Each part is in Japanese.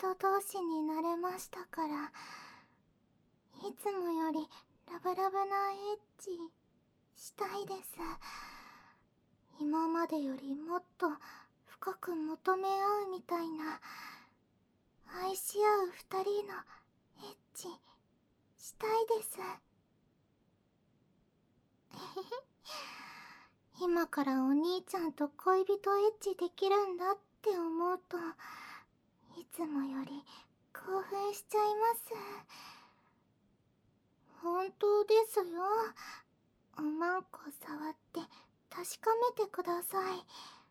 人同士になれましたから、いつもよりラブラブなエッチしたいです。今までよりもっと深く求め合うみたいな、愛し合う二人のエッチしたいです。今からお兄ちゃんと恋人エッチできるんだって思うと、いつもより興奮しちゃいます。本当ですよ。おまんこ触って確かめてください。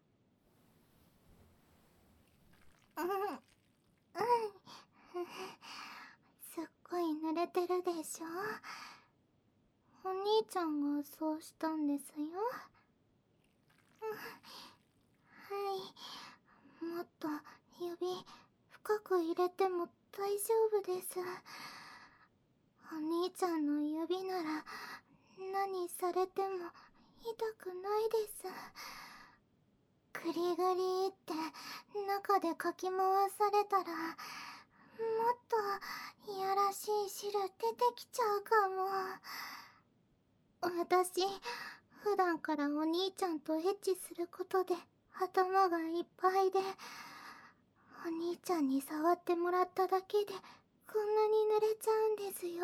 うん、うん。すっごい濡れてるでしょ。お兄ちゃんがそうしたんですよ。はい。もっと指深く入れても大丈夫です。お兄ちゃんの指なら何されても痛くないです。グリグリって中でかき回されたら、もっといやらしい汁出てきちゃうかも。私、普段からお兄ちゃんとエッチすることで頭がいっぱいで、お兄ちゃんに触ってもらっただけでこんなに濡れちゃうんですよ。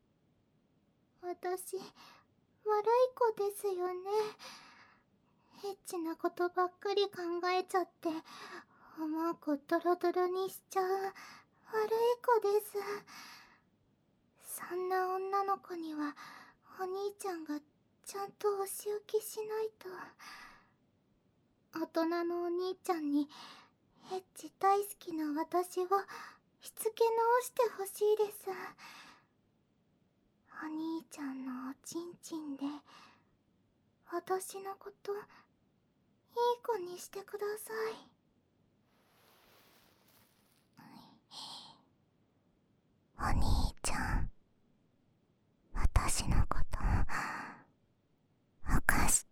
私、悪い子ですよね。エッチなことばっかり考えちゃって、おまんこドロドロにしちゃう悪い子です。そんな女の子にはお兄ちゃんがちゃんとお仕置きしないと。大人のお兄ちゃんにエッチ大好きな私をしつけ直してほしいです。お兄ちゃんのおちんちんで私のこといい子にしてください。お兄ちゃん、私のこと犯して。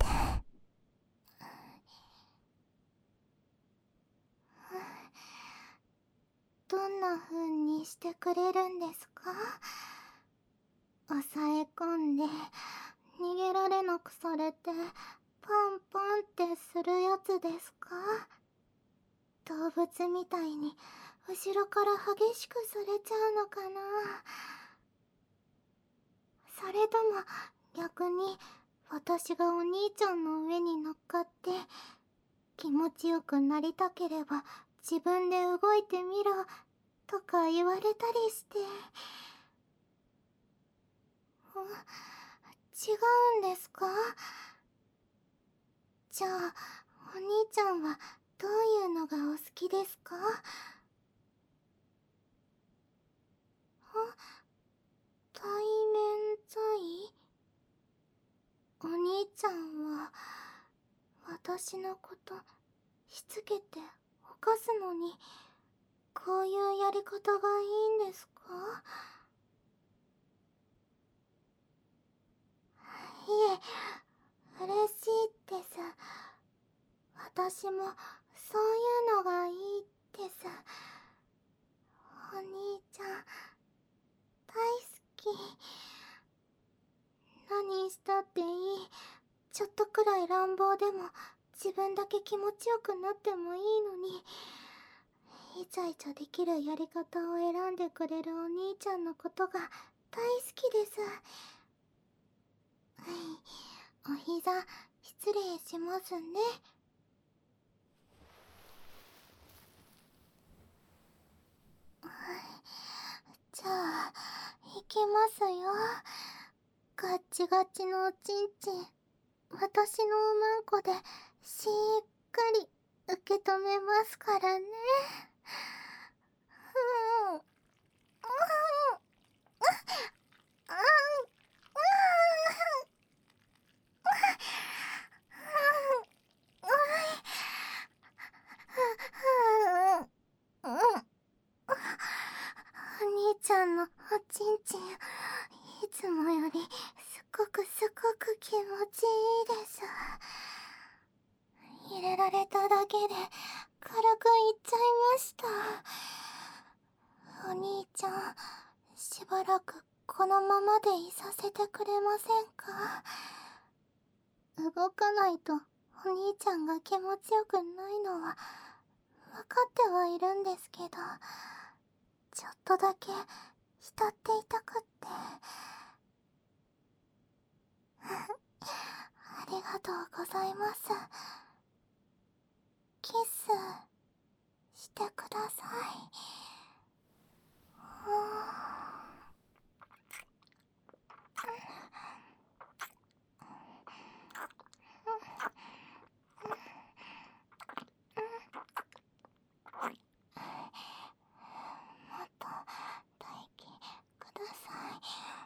どんな風にしてくれるんですか？押さえ込んで逃げられなくされてパンパンってするやつですか？動物みたいに後ろから激しくされちゃうのかな。それとも逆に私がお兄ちゃんの上に乗っかって気持ちよくなりたければ自分で動いてみろとか言われたりして。違うんですか？じゃあお兄ちゃんはどういうのがお好きですか？対面罪？お兄ちゃんは私のことしつけて犯すのにこういうやり方がいいんですか？いえ、嬉しいです。私もそういうのがいいです。お兄ちゃん大好き。何したっていい。ちょっとくらい乱暴でも自分だけ気持ちよくなってもいいのに、イチャイチャできるやり方を選んでくれるお兄ちゃんのことが大好きです。はい、お膝失礼しますね。じゃあ行きますよ。ガッチガチのおちんちん、私のおまんこでしっかり受け止めますからね。うん、うん、うん、うん。お兄ちゃんのおちんちん、いつもよりすごく気持ちいいです。入れられただけで軽くいっちゃいました。 お兄ちゃん、しばらくこのままでいさせてくれませんか？動かないとお兄ちゃんが気持ちよくないのは分かってはいるんですけど、ちょっとだけ浸っていたくって。ありがとうございます。キスしてください。もっと唾液ください。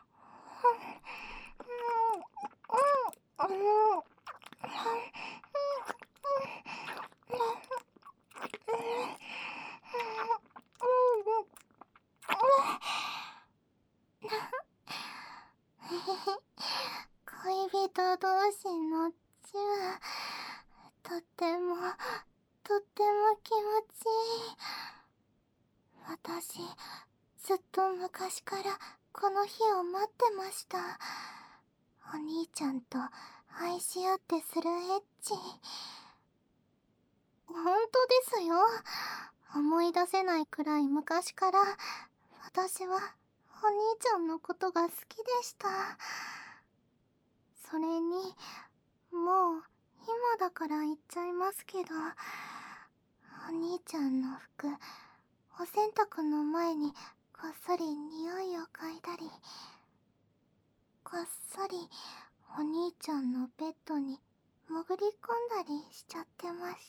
恋人同士のチュー、とっても気持ちいい。私、ずっと昔からこの日を待ってました。お兄ちゃんと愛し合ってするエッチ。本当ですよ。思い出せないくらい昔から私はお兄ちゃんのことが好きでした。それに、もう今だから言っちゃいますけど、お兄ちゃんの服、お洗濯の前にこっそり匂いを嗅いだり、こっそりお兄ちゃんのベッドに潜り込んだりしちゃってました。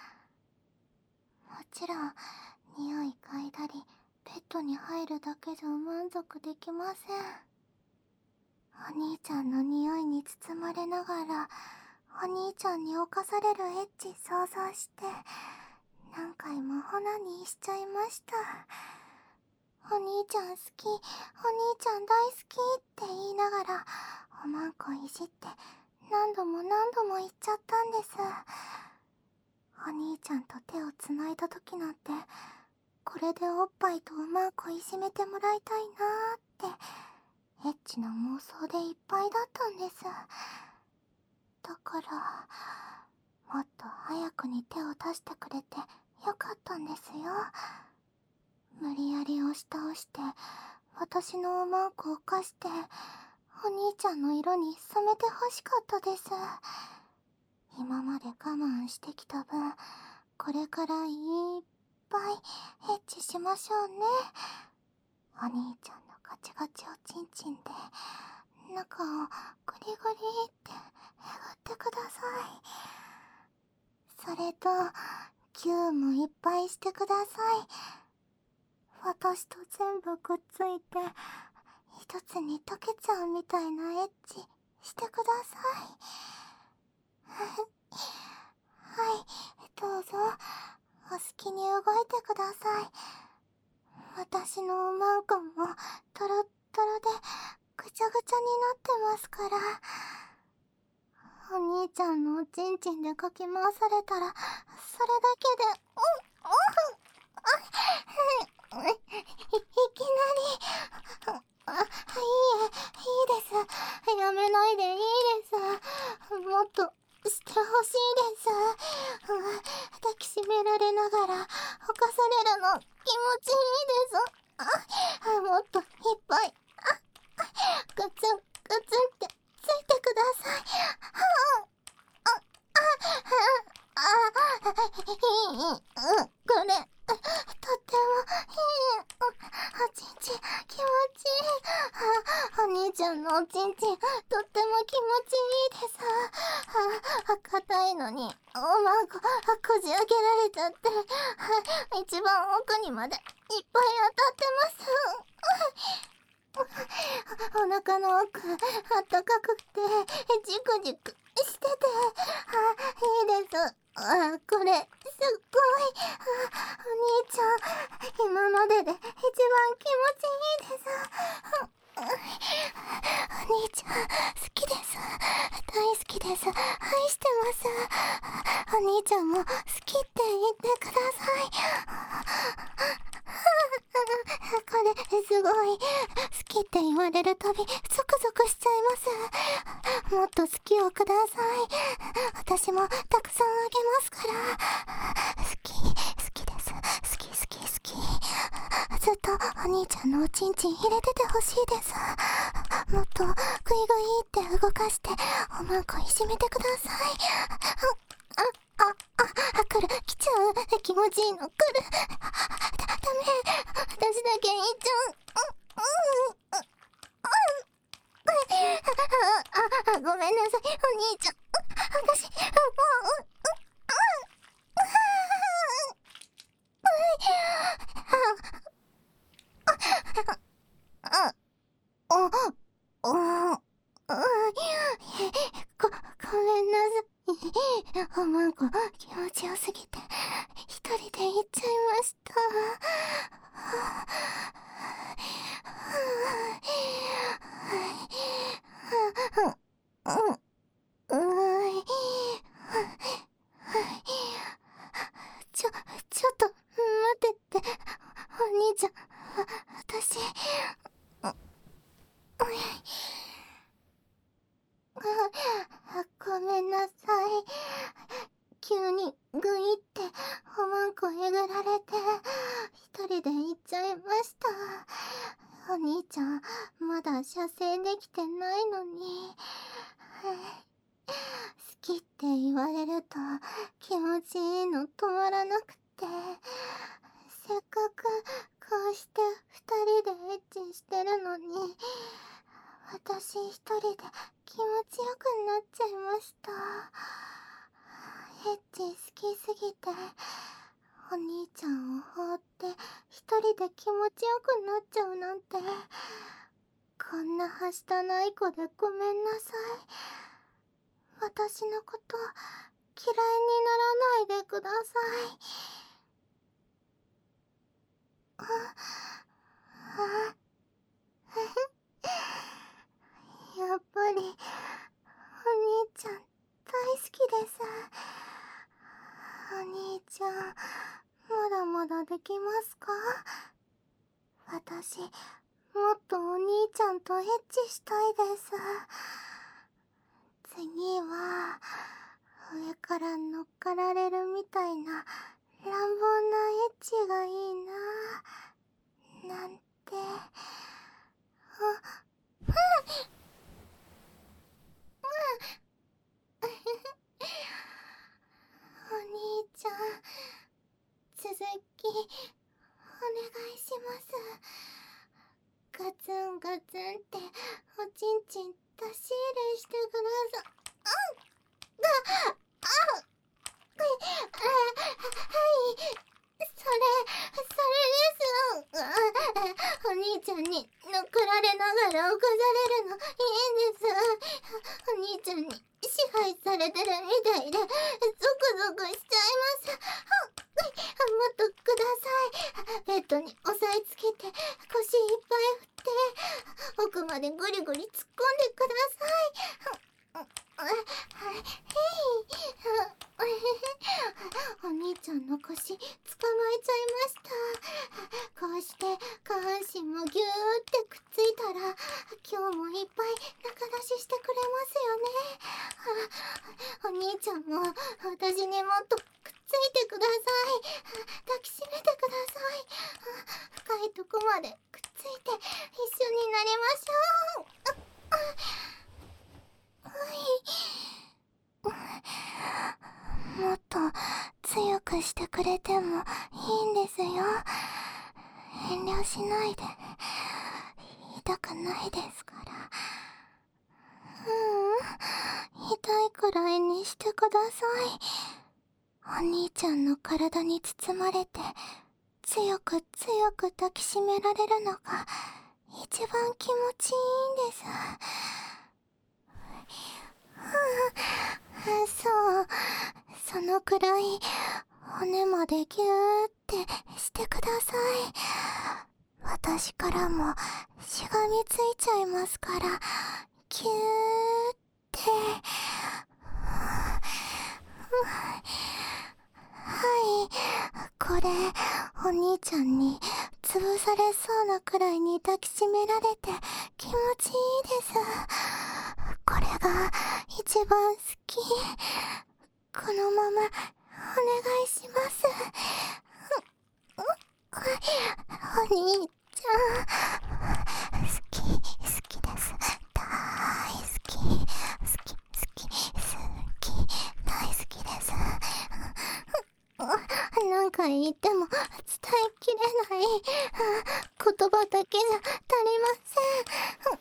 もちろん匂い嗅いだりベッドに入るだけじゃ満足できません。お兄ちゃんの匂いに包まれながらお兄ちゃんに侵されるエッチ想像して何回もオナニーしちゃいました。お兄ちゃん好き、お兄ちゃん大好きって言いながらおまんこいじって何度も言っちゃったんです。お兄ちゃんと手をつないだ時なんて、これでおっぱいとおまんこいじめてもらいたいなーってエッチな妄想でいっぱいだったんです。だからもっと早くに手を出してくれてよかったんですよ。無理やり押し倒して私のおまんこを犯してお兄ちゃんの色に染めてほしかったです。今まで我慢してきた分、これからいっぱいエッチしましょうね。お兄ちゃんのガチガチおちんちんで中をグリグリってえぐってください。それとキューもいっぱいしてください。私と全部くっついて一つに溶けちゃうみたいなエッチしてください。はい、どうぞお好きに動いてください。私のおまんこもトロットロでぐちゃぐちゃになってますから。お兄ちゃんのおちんちんでかき回されたらそれだけでいきなりいいです。やめないでいいです。もっとしてほしいです。抱きしめられながら犯されるの気持ちいいです。もっといっぱいガツンガツンってついてください。これとってもいい。おちんちん気持ちいい。お兄ちゃんのおちんちんとっても気持ちいいです。硬いのにおまんここじ開けられちゃって一番奥にまでいっぱい当たってます。お腹の奥あったかくてジクジクしてていいです。これすっごい。お兄ちゃん今までで一番気持ちいいです。お兄ちゃん好きです。大好きです。愛してます。お兄ちゃんも好きって言ってください。 すごい。好きって言われるたびゾクゾクしちゃいます。もっと好きをください。私もたくさんあげますから。好きです。好き。ずっとお兄ちゃんのおちんちん入れててほしいです。もっとグイグイって動かしておまんこいじめてください。来ちゃう。気持ちいいの来る。ダメ。私だけいっちゃう。ごめんなさい、お兄ちゃん。私、ごめんなさい。おまんこ気持ちよすぎて一人で行っちゃいました。ちょっと待ってって、お兄ちゃん。私ごめんなさい。急にグイっておまんこえぐられて一人で行っちゃいました。お兄ちゃんまだ射精できてないのに。好きって言われると気持ちいいの止まらなくて、せっかくこうして二人でエッチしてるのに私一人で気持ちよくなっちゃいました。エッチ好きすぎてお兄ちゃんを放って一人で気持ちよくなっちゃうなんて、こんなはしたない子でごめんなさい。私のこと嫌いにならないでください。やっぱりお兄ちゃん大好きです。お兄ちゃんまだまだできますか？私もっとお兄ちゃんとエッチしたいです。次は上から乗っかられるみたいな乱暴なエッチがいいななんて。お兄ちゃん続きお願いします。ガツンガツンっておちんちん出し入れしてください。はいそれです。お兄ちゃんに乗っかられながら起こされるのいいです。お兄ちゃんに支配されてるみたいでゾクゾクしちゃいます。もっとください。ベッドに押さえつけて腰いっぱい振って奥までグリグリ突っ込んでください。お兄ちゃんの腰捕まえちゃいました。こうして下半身もギューってくっついたら今日もいっぱい中出ししてくれますよね。お兄ちゃんも私にもっとくっついてください。抱きしめてください。深いとこまでくっついて一緒になりましょう。もっと強くしてくれてもいいんですよ。遠慮しないで。痛くないですから。痛いくらいにしてください。お兄ちゃんの体に包まれて強く強く抱きしめられるのが一番気持ちいいんです。そう、そのくらい骨までギューってしてください。私からもしがみついちゃいますから、ギューって。はい、これお兄ちゃんに潰されそうなくらいに抱きしめられて気持ちいいです。これが一番好き。このままお願いします。お兄ちゃん、好きです。大好き。大好きです。何回言っても伝えきれない言葉だけじゃ足りません。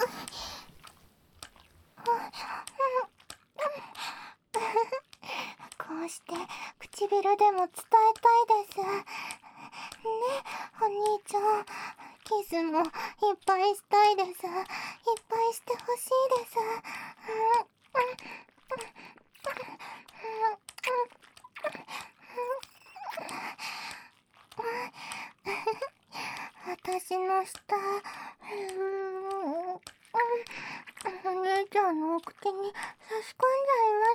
こうして唇でも伝えたいですね。お兄ちゃん、キスもいっぱいしたいです。いっぱいしてほしいです。私の舌、お兄ちゃんのお口に差し込んじゃいます。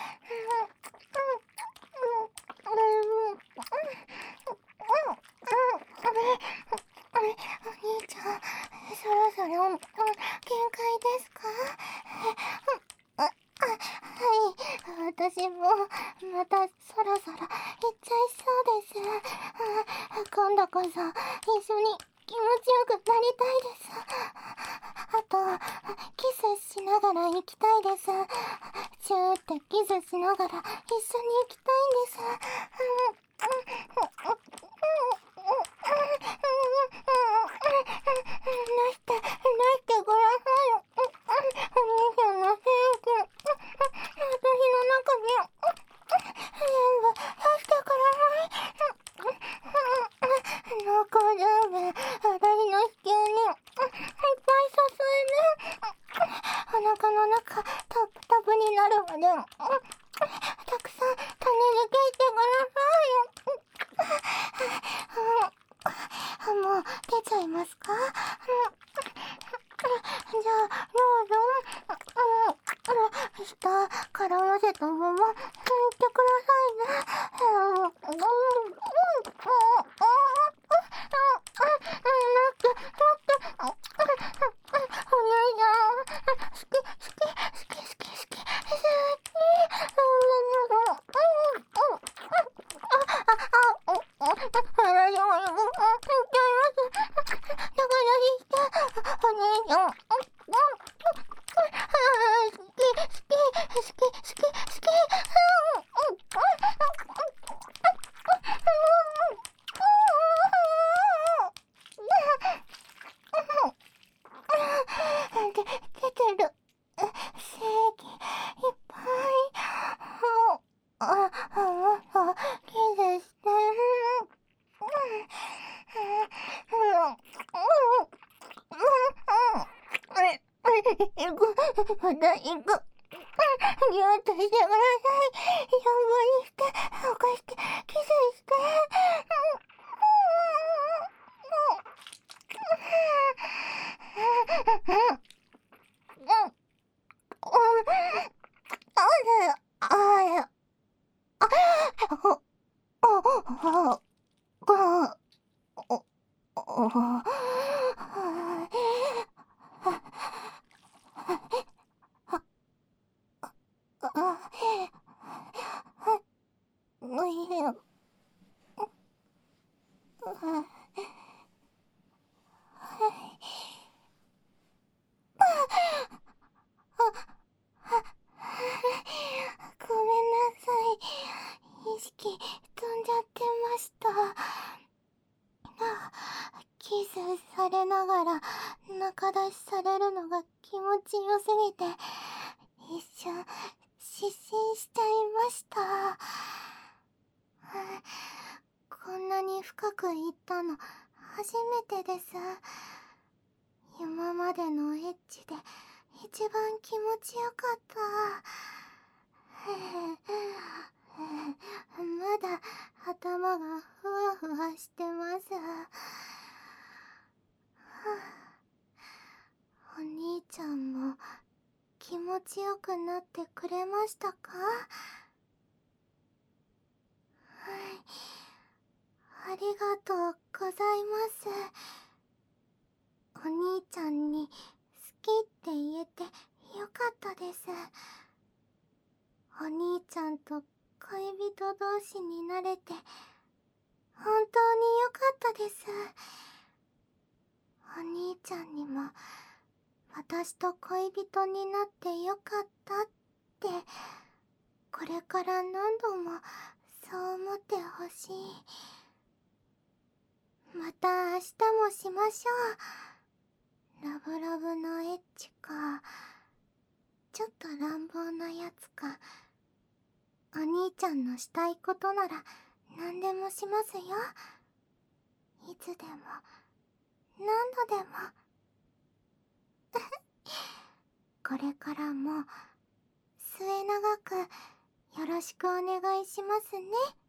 お兄ちゃん、そろそろ限界ですか？はい、私もまたそろそろ行っちゃいそうです。今度こそ一緒に気持ちよくなりたいです。あとキスしながら行きたいです。チューってキスしながら一緒に行きたいんです。なしてごらんなさい。お兄ちゃんの性欲、私の中に全部出してください。濃厚ラーメン、私の子宮にいっぱい注いで、お腹の中タプタプになるまでたくさん種付けしてください。もう出ちゃいますか？じゃあどうぞ。下から混ぜたまま拭いてくださいね。お姉ちゃん、好き。出てる。正義いっぱい。キスして。また行く。ぎゅっとしてください。半分にして、起こして、キスして。ごめんなさい。意識飛んじゃってました。キスされながら中出しされるのが気持ちよすぎて一瞬失神しちゃいました。こんなに深く言ったの初めてです。今までのエッチで一番気持ちよかった。まだ頭がふわふわしてます。お兄ちゃんも気持ちよくなってくれましたか？ありがとうございます。お兄ちゃんに好きって言えてよかったです。お兄ちゃんと恋人同士になれて本当によかったです。お兄ちゃんにも私と恋人になってよかったってこれから何度もそう思ってほしい。また明日もしましょう。ラブラブのエッチかちょっと乱暴なやつか、お兄ちゃんのしたいことなら何でもしますよ。いつでも何度でも。これからも末永くよろしくお願いしますね。